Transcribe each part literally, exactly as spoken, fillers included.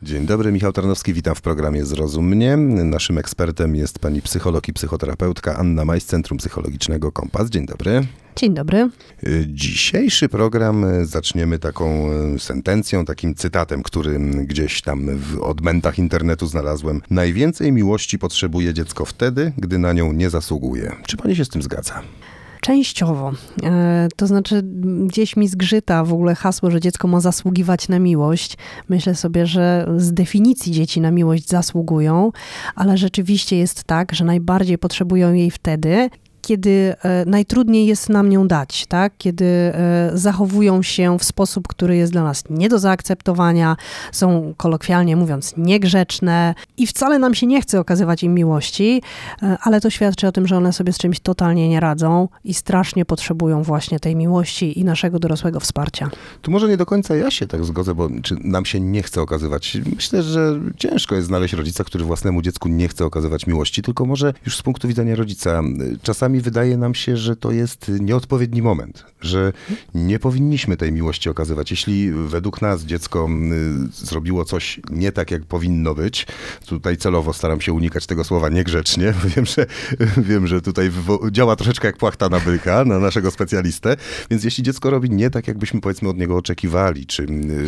Dzień dobry, Michał Tarnowski, witam w programie Zrozum mnie. Naszym ekspertem jest pani psycholog i psychoterapeutka Anna Maj z Centrum Psychologicznego Kompas. Dzień dobry. Dzień dobry. Dzisiejszy program zaczniemy taką sentencją, takim cytatem, który gdzieś tam w odmętach internetu znalazłem. Najwięcej miłości potrzebuje dziecko wtedy, gdy na nią nie zasługuje. Czy pani się z tym zgadza? Częściowo. E, to znaczy gdzieś mi zgrzyta w ogóle hasło, że dziecko ma zasługiwać na miłość. Myślę sobie, że z definicji dzieci na miłość zasługują, ale rzeczywiście jest tak, że najbardziej potrzebują jej wtedy, kiedy e, najtrudniej jest nam nią dać, tak? Kiedy e, zachowują się w sposób, który jest dla nas nie do zaakceptowania, są kolokwialnie mówiąc niegrzeczne i wcale nam się nie chce okazywać im miłości, e, ale to świadczy o tym, że one sobie z czymś totalnie nie radzą i strasznie potrzebują właśnie tej miłości i naszego dorosłego wsparcia. Tu może nie do końca ja się tak zgodzę, bo czy nam się nie chce okazywać. Myślę, że ciężko jest znaleźć rodzica, który własnemu dziecku nie chce okazywać miłości, tylko może już z punktu widzenia rodzica czasami wydaje nam się, że to jest nieodpowiedni moment, że nie powinniśmy tej miłości okazywać. Jeśli według nas dziecko zrobiło coś nie tak, jak powinno być, tutaj celowo staram się unikać tego słowa niegrzecznie, wiem, że, wiem, że tutaj działa troszeczkę jak płachta na byka, na naszego specjalistę, więc jeśli dziecko robi nie tak, jakbyśmy powiedzmy od niego oczekiwali, czy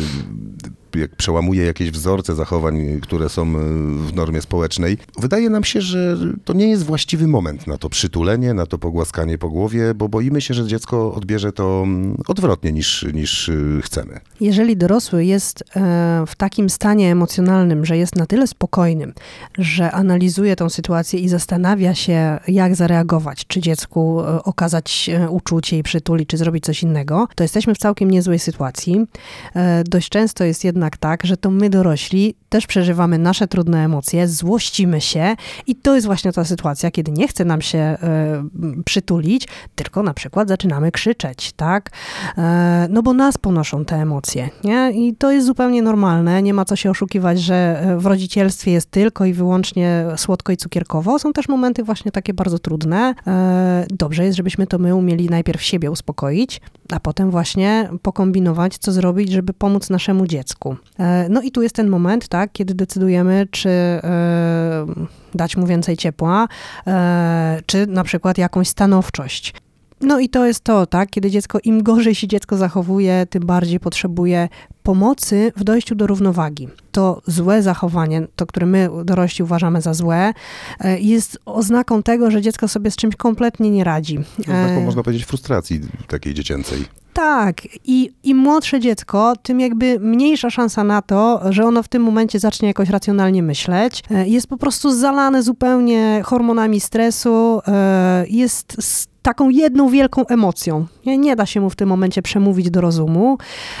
jak przełamuje jakieś wzorce zachowań, które są w normie społecznej, wydaje nam się, że to nie jest właściwy moment na to przytulenie, na to pogłaskanie po głowie, bo boimy się, że dziecko odbierze to odwrotnie niż, niż chcemy. Jeżeli dorosły jest w takim stanie emocjonalnym, że jest na tyle spokojnym, że analizuje tą sytuację i zastanawia się, jak zareagować, czy dziecku okazać uczucie i przytulić, czy zrobić coś innego, to jesteśmy w całkiem niezłej sytuacji. Dość często jest jednak tak, że to my dorośli też przeżywamy nasze trudne emocje, złościmy się i to jest właśnie ta sytuacja, kiedy nie chce nam się y, przytulić, tylko na przykład zaczynamy krzyczeć, tak? E, no bo nas ponoszą te emocje, nie? I to jest zupełnie normalne, nie ma co się oszukiwać, że w rodzicielstwie jest tylko i wyłącznie słodko i cukierkowo. Są też momenty właśnie takie bardzo trudne. E, dobrze jest, żebyśmy to my umieli najpierw siebie uspokoić, a potem właśnie pokombinować, co zrobić, żeby pomóc naszemu dziecku. E, no i tu jest ten moment, tak, kiedy decydujemy, czy e, dać mu więcej ciepła, e, czy na przykład jakąś stanowczość. No i to jest to, tak, kiedy dziecko, im gorzej się dziecko zachowuje, tym bardziej potrzebuje pomocy w dojściu do równowagi. To złe zachowanie, to, które my dorośli uważamy za złe, jest oznaką tego, że dziecko sobie z czymś kompletnie nie radzi. Oznaką, można powiedzieć, frustracji takiej dziecięcej. Tak. I im młodsze dziecko, tym jakby mniejsza szansa na to, że ono w tym momencie zacznie jakoś racjonalnie myśleć. Jest po prostu zalane zupełnie hormonami stresu, jest taką jedną wielką emocją. Nie, nie da się mu w tym momencie przemówić do rozumu.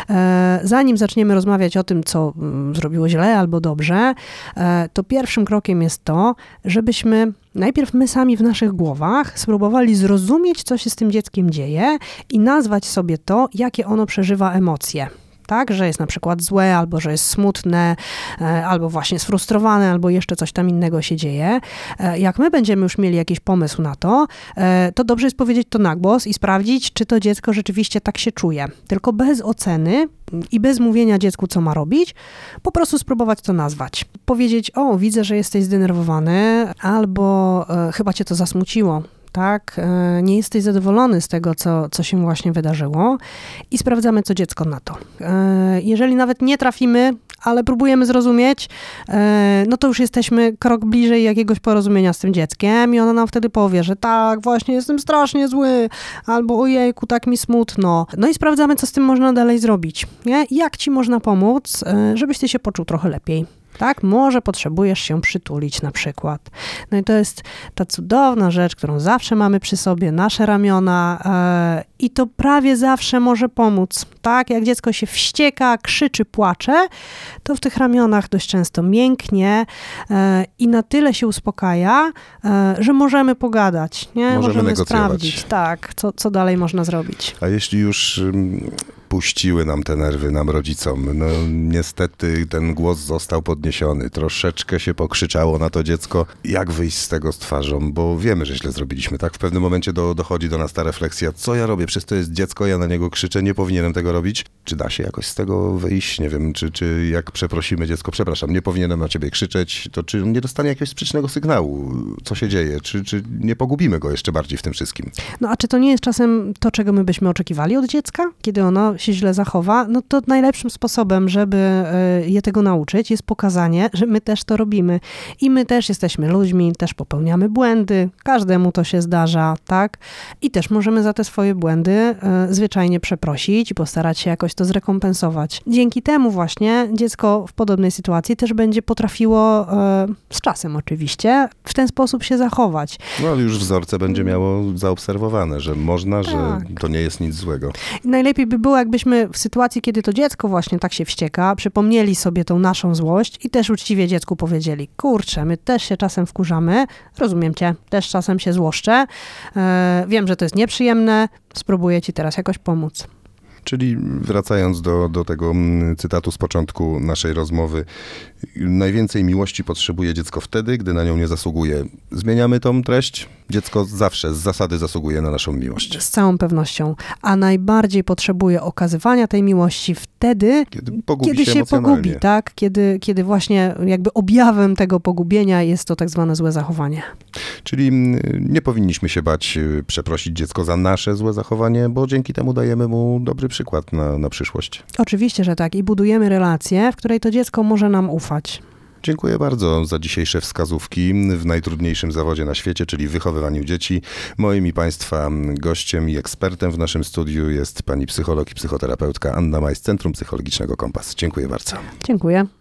Zanim zaczniemy rozmawiać o tym, co zrobiło źle albo dobrze, to pierwszym krokiem jest to, żebyśmy najpierw my sami w naszych głowach spróbowali zrozumieć, co się z tym dzieckiem dzieje i nazwać sobie to, jakie ono przeżywa emocje. Tak, że jest na przykład złe, albo że jest smutne, albo właśnie sfrustrowane, albo jeszcze coś tam innego się dzieje. Jak my będziemy już mieli jakiś pomysł na to, to dobrze jest powiedzieć to na głos i sprawdzić, czy to dziecko rzeczywiście tak się czuje. Tylko bez oceny i bez mówienia dziecku, co ma robić, po prostu spróbować to nazwać. Powiedzieć, o, widzę, że jesteś zdenerwowany, albo e, chyba cię to zasmuciło. Tak, nie jesteś zadowolony z tego, co, co się właśnie wydarzyło i sprawdzamy, co dziecko na to. Jeżeli nawet nie trafimy, ale próbujemy zrozumieć, no to już jesteśmy krok bliżej jakiegoś porozumienia z tym dzieckiem i ono nam wtedy powie, że tak, właśnie jestem strasznie zły, albo ojejku, tak mi smutno. No i sprawdzamy, co z tym można dalej zrobić. Nie? Jak ci można pomóc, żebyś ty się poczuł trochę lepiej. Tak, może potrzebujesz się przytulić na przykład. No i to jest ta cudowna rzecz, którą zawsze mamy przy sobie, nasze ramiona yy, i to prawie zawsze może pomóc. Tak, jak dziecko się wścieka, krzyczy, płacze, to w tych ramionach dość często mięknie yy, i na tyle się uspokaja, yy, że możemy pogadać. Nie? Możemy, możemy negocjować. Sprawdzić, tak, co, co dalej można zrobić. A jeśli już ym, puściły nam te nerwy, nam rodzicom, no niestety ten głos został podniesiony, troszeczkę się pokrzyczało na to dziecko, jak wyjść z tego z twarzą, bo wiemy, że źle zrobiliśmy, tak? W pewnym momencie do, dochodzi do nas ta refleksja, co ja robię, przecież to jest dziecko, ja na niego krzyczę, nie powinienem tego robić. Czy da się jakoś z tego wyjść? Nie wiem, czy, czy jak przeprosimy dziecko, przepraszam, nie powinienem na ciebie krzyczeć, to czy nie dostanie jakiegoś sprzecznego sygnału, co się dzieje? Czy, czy nie pogubimy go jeszcze bardziej w tym wszystkim? No a czy to nie jest czasem to, czego my byśmy oczekiwali od dziecka, kiedy ono się źle zachowa? No to najlepszym sposobem, żeby je tego nauczyć, jest pokazanie, że my też to robimy. I my też jesteśmy ludźmi, też popełniamy błędy, każdemu to się zdarza, tak? I też możemy za te swoje błędy zwyczajnie przeprosić i postarać się jakoś to zrekompensować. Dzięki temu właśnie dziecko w podobnej sytuacji też będzie potrafiło, z czasem oczywiście, w ten sposób się zachować. No ale już wzorce będzie miało zaobserwowane, że można, Tak. że to nie jest nic złego. I najlepiej by było, jakbyśmy w sytuacji, kiedy to dziecko właśnie tak się wścieka, przypomnieli sobie tą naszą złość i też uczciwie dziecku powiedzieli, kurczę, my też się czasem wkurzamy, rozumiem cię, też czasem się złoszczę, e, wiem, że to jest nieprzyjemne, spróbuję ci teraz jakoś pomóc. Czyli wracając do, do tego cytatu z początku naszej rozmowy, najwięcej miłości potrzebuje dziecko wtedy, gdy na nią nie zasługuje. Zmieniamy tą treść? Dziecko zawsze z zasady zasługuje na naszą miłość. Z całą pewnością. A najbardziej potrzebuje okazywania tej miłości wtedy, Kiedy pogubi kiedy się się emocjonalnie. pogubi, tak? Kiedy, kiedy właśnie jakby objawem tego pogubienia jest to tak zwane złe zachowanie. Czyli nie powinniśmy się bać przeprosić dziecko za nasze złe zachowanie, bo dzięki temu dajemy mu dobry przykład na, na przyszłość. Oczywiście, że tak. I budujemy relację, w której to dziecko może nam ufać. Dziękuję bardzo za dzisiejsze wskazówki w najtrudniejszym zawodzie na świecie, czyli wychowywaniu dzieci. Moim i Państwa gościem i ekspertem w naszym studiu jest pani psycholog i psychoterapeutka Anna Maj z Centrum Psychologicznego Kompas. Dziękuję bardzo. Dziękuję.